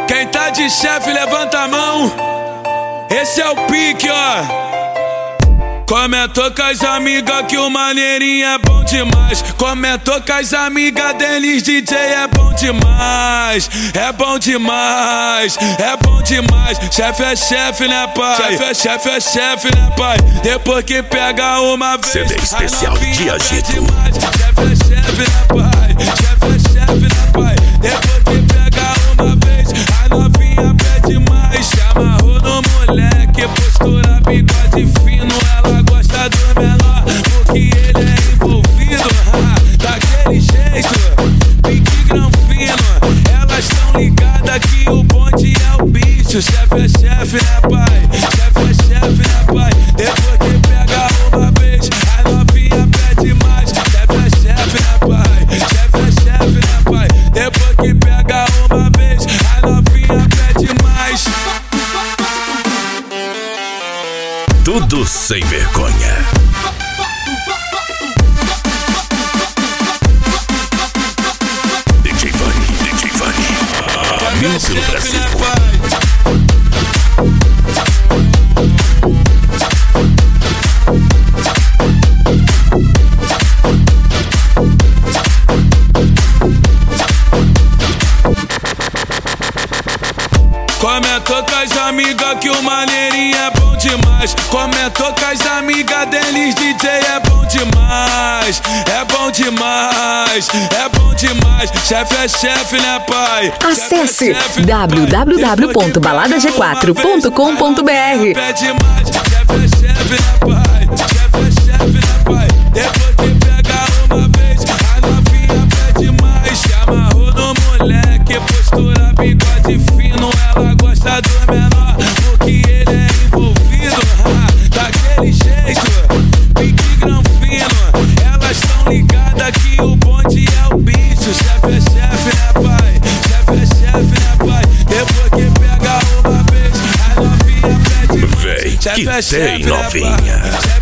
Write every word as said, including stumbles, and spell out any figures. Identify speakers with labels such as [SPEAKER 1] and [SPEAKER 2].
[SPEAKER 1] Quem tá de chefe, levanta a mão. Esse é o pique, ó. Comentou com as amigas que o maneirinho é bom demais. Comentou com as amigas deles, D J é bom demais. É bom demais, é bom demais. Chefe é chefe, né, pai? Chefe é chefe, é chefe, né, pai? Depois que pega uma vez,
[SPEAKER 2] C D especial de agito.
[SPEAKER 1] Chefe é chefe, né, pai? Chefe é chefe, né, pai? Depois que pega uma vez, a novinha pede mais. Se amarrou no moleque, postura, bigode fino. Ela gosta do menor, porque ele é envolvido. Daquele jeito, pique granfino. Elas tão ligadas que o bonde é o bicho. Chefe é chefe, né, pai? Chefe é chefe, né, pai? Depois que pega uma vez, a novinha pede mais. Chefe é chefe, né, pai? Chefe é chefe, né, pai? Depois que pega uma vez, a novinha pede mais.
[SPEAKER 2] Tudo sem vergonha. D J Vani, D J Vani. A mil pelo Brasil.
[SPEAKER 1] Comentou com as amigas que o maneirinho é bom demais. Comentou com as amigas deles, D J é bom demais. É bom demais, é bom demais. Chefe é chefe, né, pai?
[SPEAKER 3] Acesse w w w ponto balada g quatro ponto com ponto b r.
[SPEAKER 1] Pede mais, chefe é chefe, né, pai? Chefe é chefe, né, pai? Depois que pega uma vez, a novinha pede mais. Se amarrou no moleque, postura, bigode fino. Ela gosta do menor, porque ele é envolvido. Daquele jeito, pique granfino. Elas tão ligadas que o bonde é o bicho. Chefe é chefe, né, pai? Chefe é chefe, né, pai? Depois que pega uma vez, a novinha pede mais.
[SPEAKER 2] Vem que
[SPEAKER 1] Chefe é
[SPEAKER 2] tem
[SPEAKER 1] chefe, né,
[SPEAKER 2] novinha.
[SPEAKER 1] pai?